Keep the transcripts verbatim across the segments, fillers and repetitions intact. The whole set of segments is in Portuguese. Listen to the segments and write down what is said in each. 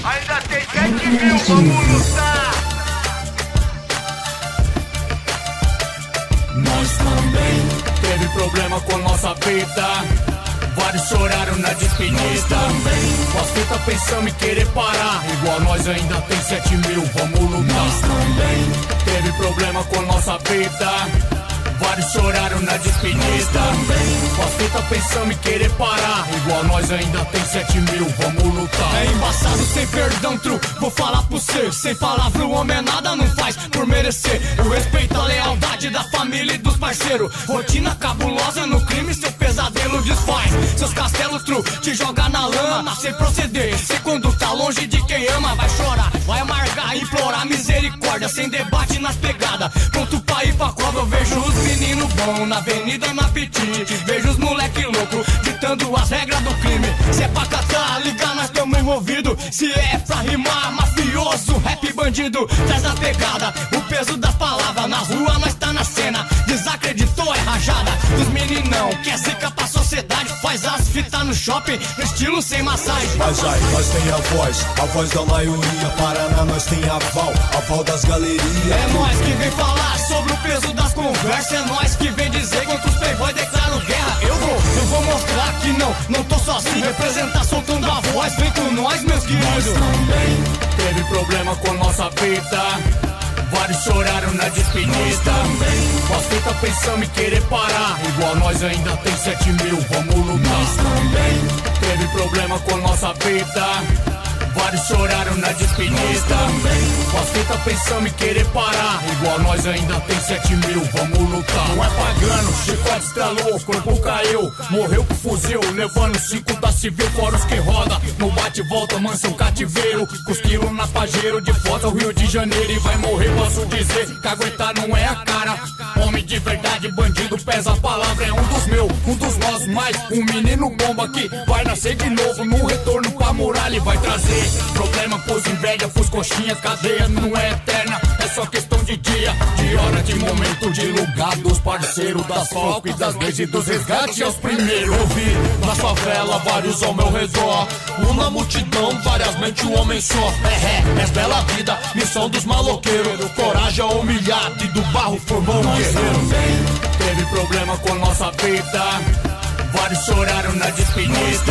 Ainda tem sete mil, vamos lutar. Nós também teve problema com nossa vida. Vários choraram na despedida. As fitas pensamos em querer parar. Igual nós ainda tem sete mil, vamos lutar. Nós também teve problema com nossa vida. Vários choraram na despedida. As fitas pensamos em querer parar. Igual nós ainda tem sete mil, vamos lutar. É embaçado sem perdão, tru, vou falar pro cê. Sem palavra o homem nada não faz por merecer o respeito, a lealdade da família e dos parceiros. Rotina cabulosa no crime, seu pesadelo desfaz. Seus castelos, tru, te joga na lama. Sem proceder, cê quando tá longe de quem ama. Vai chorar, vai amargar, implorar misericórdia. Sem debate nas pegadas, pronto pra ir pra cova. Eu vejo os menino bom na avenida, no apetite. Vejo os moleque louco ditando as regras do crime. Se é pra catar, liga, nós tamo envolvido. Se é pra rimar, mafioso, rap bandido. Traz a pegada, o peso das palavras. Na rua nós tá na cena, desacreditou, é rajada dos meninão. Quer zica pra sociedade, faz as fitas no shopping, no estilo sem massagem. Mas aí, nós tem a voz, a voz da maioria. Paraná, nós tem a val, a val das galerias. É nós que vem falar sobre o peso das conversas. É nós que vem dizer contra os playboy declaram guerra. Eu vou, eu vou mostrar que não, não tô sozinho. Representar soltando a voz, vem com nós, meus queridos. Nós também teve problema com nossa vida. Vários choraram na despedida. As fitas pensamos em querer parar. Igual nós ainda tem sete mil, vamos lutar. Nós também teve problema com nossa vida. Vários choraram na despedida. As fitas pensamos em querer parar. Igual nós ainda tem sete mil, vamos lutar. Não é pagano, chicote estralou, corpo caiu. Morreu com fuzil, levando cinco da civil. Fora os que roda, no bate e volta, mansão cativeiro. Cosquilo na Pajeiro, de foto ao Rio de Janeiro. E vai morrer, posso dizer, que aguentar não é a cara. Homem de verdade, bandido, pesa a palavra. É um dos meus, um dos nossos, mais um menino bomba que vai nascer de novo. No retorno pra muralha e vai trazer problema pros inveja, pros coxinhas. Cadeia não é eterna, é só questão de dia, de hora, de momento, de lugar. Dos parceiros, das falcas e das leis e dos resgates aos primeiros. Eu vi na favela vários ao meu redor. Uma multidão, várias mentes, um homem só. É, é, é bela vida, missão dos maloqueiros. Coragem a humilhar e do barro formou um guerreiro. Teve problema com nossa vida. Vários choraram na despedida.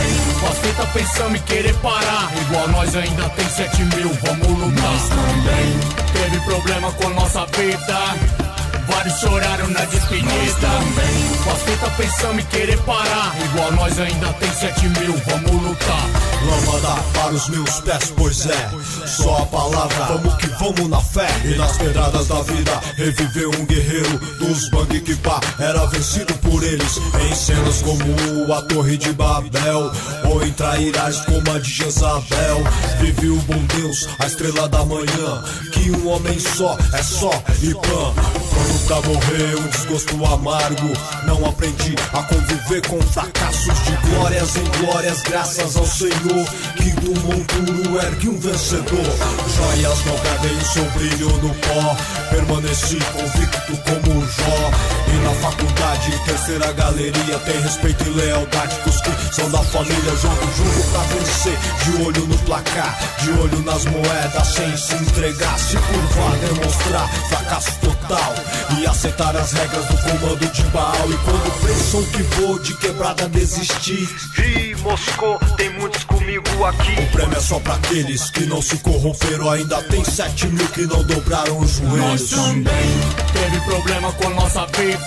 As fitas pensamos em querer parar. Igual nós ainda tem sete mil, vamos lutar. Nós também teve problema com nossa vida. Vários choraram na despedida. As fitas pensamos em querer parar. Igual nós ainda tem sete mil, vamos lutar. Lâmpada para os meus pés, pois é, só a palavra, vamos que vamos na fé. E nas pedradas da vida, reviveu um guerreiro dos bang que pá, era vencido por eles. Em cenas como a Torre de Babel, ou em trairás como a de Jezabel. Vive o bom Deus, a estrela da manhã, que um homem só é só e pã. Pronto pra morrer, um desgosto amargo. Não aprendi a conviver com fracassos. De glórias em glórias, graças ao Senhor, que do monturo ergue um vencedor. Joias não perdem seu brilho no pó. Permaneci convicto como Jó. E na faculdade, terceira galeria, tem respeito e lealdade com os que são da família. Jogo, jogo pra vencer, de olho no placar, de olho nas moedas, sem se entregar. Se curvar, demonstrar fracasso total e aceitar as regras do comando de Baal. E quando pensam que vou de quebrada desistir, Vi, Moscou, tem muitos comigo aqui. o prêmio é só pra aqueles que não se corromperam. Ainda tem sete mil que não dobraram os Nós joelhos. também teve problema com nossa vida.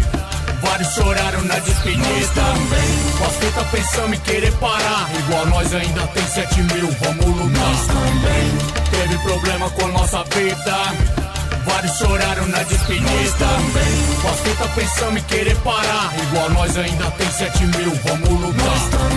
Vários choraram na despedida. As fitas pensamos em querer parar. Igual nós ainda tem sete mil, vamos lutar. Nós também teve problema com nossa vida. Vários choraram na despedida. As fitas pensamos em querer parar. Igual nós ainda tem sete mil, vamos lutar.